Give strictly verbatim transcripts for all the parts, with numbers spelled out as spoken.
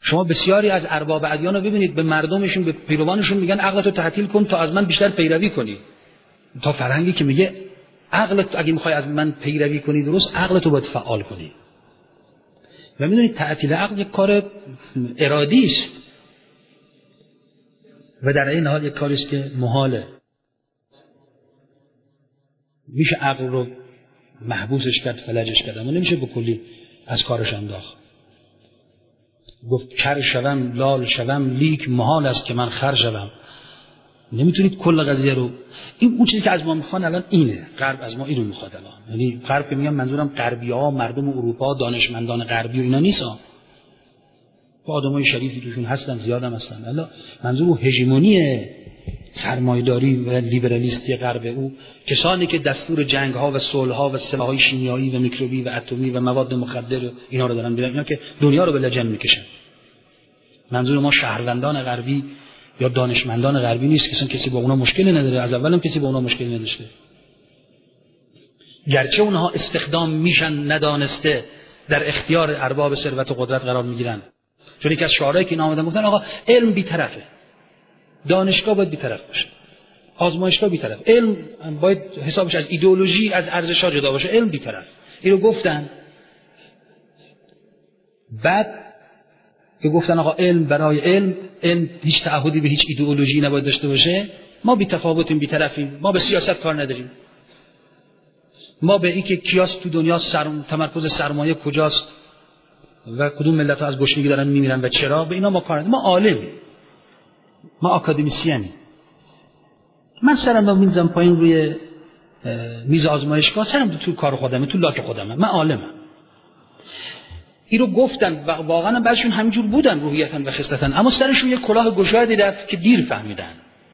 شما بسیاری از ارباب ادیان رو ببینید به مردمشون، به پیروانشون میگن عقلتو تعطیل کن تا از من بیشتر پیروی کنی. تا فرهنگی که میگه عقلت اگه میخوای از من پیروی کنی درست، عقلتو باید فعال کنی. و میدونید تعطیل عقل یک کار ارادی است و در این حال یک کاری است که محاله. میشه عقل رو محبوسش کرد، فلجش کرد، اما نمیشه به کلی از کارش انداخت. گفت کر شوم لال شوم لیک محال است که من خر شوم. نمیتونید کل قضیه رو، این اون چیزی که از ما میخوان الان اینه، غرب از ما اینو میخواد الان. یعنی غرب که میگم منظورم غربی‌ها، مردم اروپا، دانشمندان غربی و اینا نیستن. با آدمای شریفی توشون هستن، زیادم هستن. الان منظور هژمونی سرمایه‌داری و لیبرالیستی غرب، او کسانی که دستور جنگ‌ها و صلح‌ها و سلاح‌های شیمیایی و میکروبی و اتمی و مواد مخدر اینا رو دارن می‌بینن، اینا که دنیا رو به لجن می‌کشن. منظور ما شهروندان غربی یا دانشمندان غربی نیست، کسی کسی با اونا مشکلی نداره، از اولم کسی با اونا مشکلی نداشته. گرچه اونها استخدام میشن ندانسته در اختیار ارباب ثروت و قدرت قرار میگیرن. چون یک از شعارهایی که اینا آمدن گفتن آقا علم بی‌طرفه، دانشگاه باید بی‌طرف باشه، آزمایشگاه بی‌طرف، علم باید حسابش از ایدئولوژی از ارزش‌ها جدا باشه، علم بی‌طرف. اینو گفتن. بعد که گفتن آقا علم برای علم، علم هیچ تعهدی به هیچ ایدئولوژی نباید داشته باشه، ما بی‌تفاوتیم، بی‌طرفیم، ما به سیاست کار نداریم، ما به این که کیاس تو دنیا سرم... تمرکز سرمایه کجاست و کدوم ملت‌ها از گشنگی دارن میمیرن و چرا، به اینا ما کار نداریم، ما عالمیم، ما آکادمیسیانیم. من سرم رو میذارم پایین روی میز آزمایشگاه، سرم تو کار خودمه، تو لاک خودمه، من عالمم. این رو گفتن و واقعا بعضشون همینجور بودن روحیتاً و خصلتاً، اما سرشون یه کلاه گشادی رفت که دیر فهمیدن.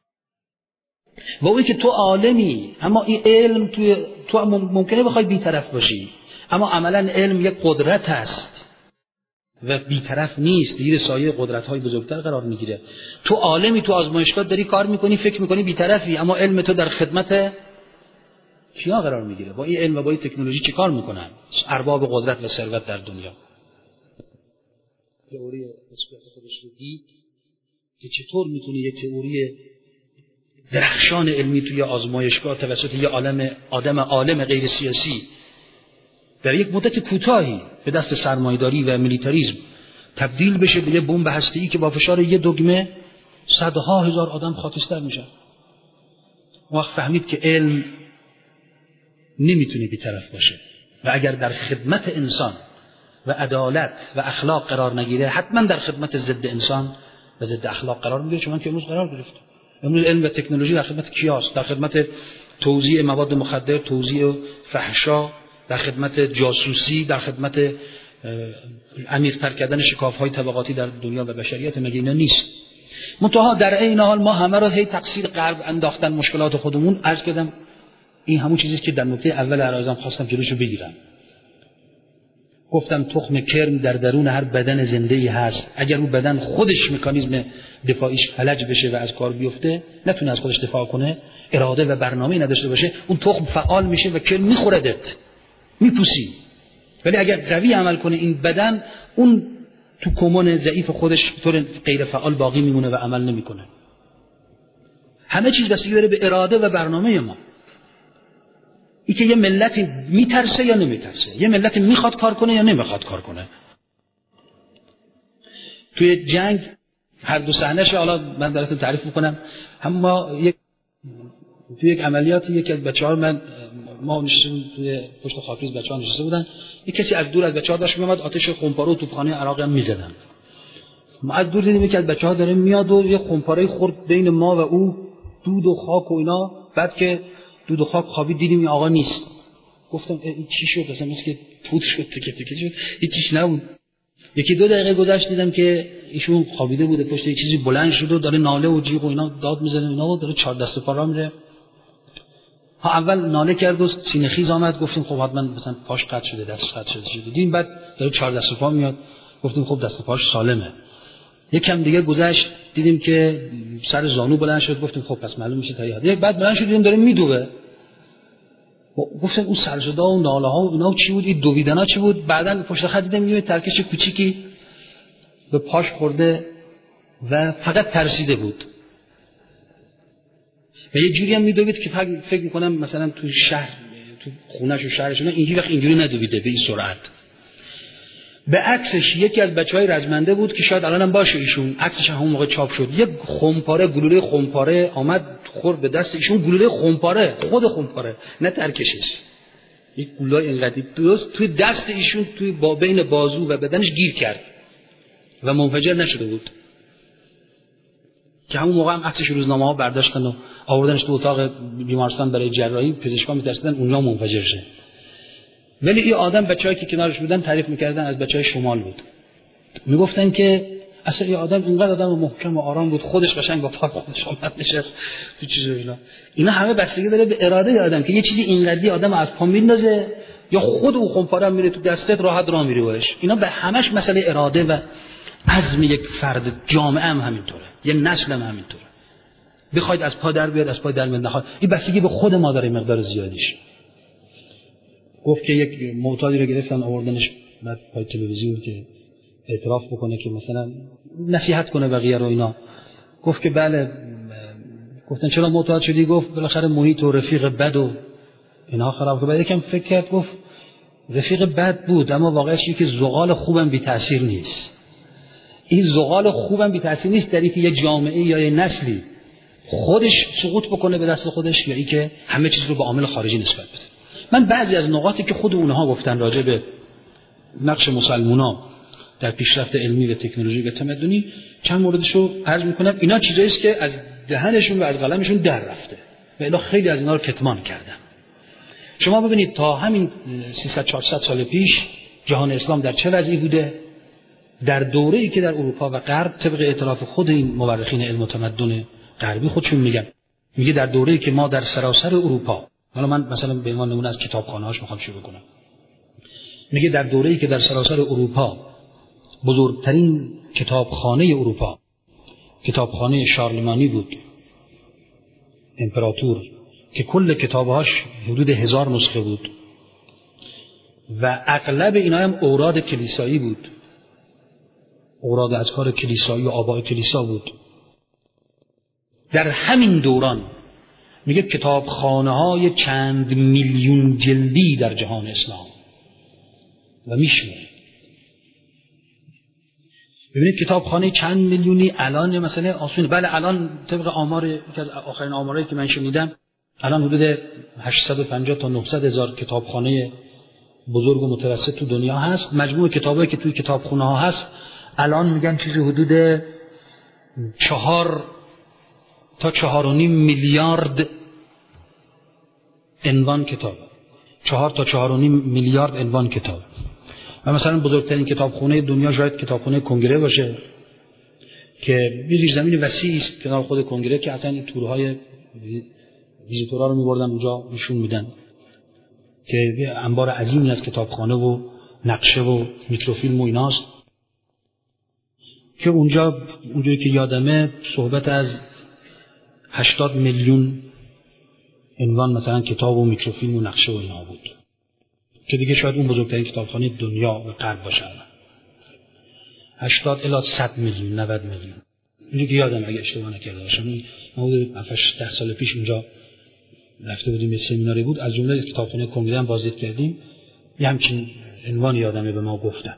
و اون که تو عالمی، اما این علم توی تو ممکنه بخوای بی‌طرف باشی، اما عملاً علم یک قدرت است و بی‌طرف نیست، زیر سایه قدرت‌های بزرگتر قرار میگیره. تو عالمی، تو آزمایشگاه داری کار میکنی، فکر میکنی بی‌طرفی، اما علم تو در خدمت کیا قرار میگیره؟ با این علم و با این تکنولوژی چه کار میکنن ارباب قدرت و ثروت در دنیا؟ تئوری نسبیت خودش رو دید که چطور میتونه یک تئوری درخشان علمی توی آزمایشگاه توسط یه عالم آدم عالم غیر سیاسی در یک مدت کوتاهی به دست سرمایه‌داری و میلیتاریسم تبدیل بشه به یه بمب هسته‌ای که با فشار یه دگمه صدها هزار آدم خاکستر میشن. وقت فهمید که علم نمیتونه بی‌طرف باشه و اگر در خدمت انسان و عدالت و اخلاق قرار نگیره، حتما در خدمت ضد انسان و ضد اخلاق قرار میگیره. چون که امروز قرار گرفت، امروز علم و تکنولوژی در خدمت کیاست؟ در خدمت توزیع مواد مخدر، توزیع فحشا، در خدمت جاسوسی، در خدمت عمیق‌تر کردن شکاف‌های طبقاتی در دنیا و بشریت. مگه اینا نیست؟ منتها در این حال ما همه رو هی تقصیر غرب انداختن مشکلات خودمون. عرض کردم این همون چیزی که در نکته اول عرضم خواستم جلوشو بگیرم. گفتم تخم کرم در درون هر بدن زنده‌ای هست، اگر اون بدن خودش مکانیزم دفاعیش فلج بشه و از کار بیفته، نتونه از خودش دفاع کنه، اراده و برنامه‌ای نداشته باشه، اون تخم فعال میشه و کرم میخوردت، میپوسی. ولی اگر قوی عمل کنه این بدن، اون تو کمون ضعیف خودش طور غیر فعال باقی میمونه و عمل نمیکنه. همه چیز بستگی داره به اراده و برنامه ما. این که یه ملتی میترسه یا نمیترسه، یه ملتی میخواد کار کنه یا نمیخواد کار کنه. توی جنگ هر دو صحنه‌ش حالا من براتون تعریف میکنم. اما یک توی یک عملیاتی یکی از بچه‌ها، من ما نشستیم توی پشت خاکریز، بچه‌ها نشسته بودن، یک کسی از دور از بچه‌ها داشت میومد، آتش خمپاره و توپخانه عراق هم میزدن. ما از دور دیدیم یکی از بچه‌ها داره میاد و یه خمپاره خورد بین ما و او، دود و خاک و اینا. بعد که دود و خاک خوابید دیدیم این آقا نیست. گفتم این چی شد؟ مثلا مثل که پود شد، تکه تکه شد، هیچیش نبود. یکی دو دقیقه گذشت دیدم که ایشون خوابیده بوده پشت یه چیزی، بلند شد و داره ناله و جیغ و اینا داد میزنه، اینا داره چهار دست و پا راه میره. ها اول ناله کرد و سینه خیز آمد، گفتیم خب حتما مثلا پاش قطع شده، دستش قطع شده. دیدیم بعد داره چهار دست و پا میاد، گفتیم خب دست و پاش سالمه. یکم دیگه گذشت دیدیم که سر زانو بلند شد، گفتیم خب پس معلوم میشه تایید. یک بعد بلند شد دیدیم داره میدوه. گفتم اون سرصدا و ناله ها و اینا چی بود؟ این دویدنا چی بود؟ بعدن پشت خط دیدم یه ترکش کوچیکی به پاش خورده و فقط ترسیده بود و یه جوری هم میدوید که فکر میکنم مثلا تو شهر تو خونه‌ش و شهرش اینجوری وقت اینجوری ندویده به این سرعت. به عکسش یکی از بچهای رزمنده بود که شاید الانم باشه ایشون، عکسش همون موقع چاپ شد، یک خمپاره گلوله خمپاره آمد خورد به دست ایشون، گلوله خمپاره، خود خمپاره نه ترکشش، یک گلوله اینقدی درست توی دست ایشون توی با بین بازو و بدنش گیر کرد و منفجر نشده بود که همون موقع هم عکسش روزنامه ها برداشتن و آوردنش تو اتاق بیمارستان برای جراحی، پزشکان می‌ترسیدن اونجا منفجر شه. ولی این آدم بچه‌ای که کنارش بودن تعریف می‌کردن از بچه‌های شمال بود، میگفتن که اصلا این آدم اینقدر آدم محکم و آرام بود، خودش قشنگ با پا خودش اومد نشست تو چیزا اینا. اینا همه بستگی داره به اراده آدم که یه چیزی اینقدی آدم از پا میندازه یا خود او خمپاره میره تو دستت راحت راه میری باش. اینا به همش مسئله اراده و عزم یک فرد، جامعه هم همینطوره، یه نسل هم همینطوره. بخواید از پا در بیاد از پا در میاد نخواد، این بستگی به خود ما داره مقدار زیادیش. گفت که یک معتادی رو گرفتن آوردنش بعد پای تلویزیون که اعتراف بکنه که مثلا نصیحت کنه بقیه رو اینا. گفت که بله. گفتن چرا معتاد شدی؟ گفت بالاخره محیط و رفیق بد و اینا خراب کرد. بعد یکم فکر کرد گفت رفیق بد بود اما واقعش اینه که زغال خوبم بی تاثیر نیست. این زغال خوبم بی تاثیر نیست در اینکه یه جامعه یا یه نسلی خودش سقوط بکنه به دست خودش یا اینکه همه چیز رو به عامل خارجی نسبت بده. من بعضی از نقاطی که خود اونها گفتن راجع به نقش مسلمونا در پیشرفت علمی و تکنولوژی و تمدنی چند موردشو عرض میکنم. اینا چیزایی است که از دهنشون و از قلمشون در رفته و الا خیلی از اینا رو کتمان کردن. شما ببینید تا همین سیصد چهارصد سال پیش جهان اسلام در چه وضعی بوده؟ در دوره‌ای که در اروپا و غرب طبق اعتراف خود این مورخین علم و تمدن غربی خودشون میگن، میگه در دوره‌ای که ما در سراسر اروپا، حالا من مثلا به عنوان نمونه از کتابخانه‌هاش میخوام شروع کنم، میگه در دوره‌ای که در سراسر اروپا بزرگترین کتابخانه اروپا کتابخانه شارلمانی بود، امپراتور، که کل کتابهاش حدود هزار نسخه بود و اغلب اینا هم اوراد کلیسایی بود، اوراد اذکار کلیسایی و آباء کلیسا بود. در همین دوران میگه کتابخانه‌های چند میلیون جلدی در جهان اسلام و میشمونه. ببینید کتابخانه چند میلیونی الان مثلا آسونه. بله الان طبق آمار که از آخرین آمارایی که من شنیدم الان حدود هشتصد و پنجاه تا نهصد هزار کتابخانه بزرگ و متوسط تو دنیا هست. مجموع کتابایی که توی کتابخونه ها هست الان میگن چیزی حدود چهار تا چهار و نیم میلیارد عنوان کتاب، چهار تا چهار و نیم میلیارد عنوان کتاب. و مثلا بزرگترین کتابخونه دنیا شاید کتابخونه کنگره باشه که یه زمین وسیعی است کنار خود کنگره که اصلا این تورهای ویزیتورها رو می‌بردن اونجا نشون میدن که انبار عظیمی از کتابخانه و نقشه و میکروفیلم و ایناست که اونجا اونجایی که یادمه صحبت از هشتاد میلیون عنوان مثلا کتاب و میکروفیلم و نقشه و اینا بود که دیگه شاید اون بزرگترین کتابخانه دنیا و غرب باشه. هشتاد الی صد میلیون، نود میلیون. اینو که یادم اگه اشتباه نکرده باشم. ما حدود هفت ده سال پیش اونجا رفته بودیم، یه سمیناری بود، از جمله کتابخانه کنگره هم بازدید کردیم. یه همچین عنوان یادمه به ما گفتن.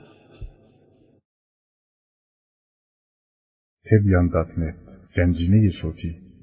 تبیان دات نت گنجینه صوتی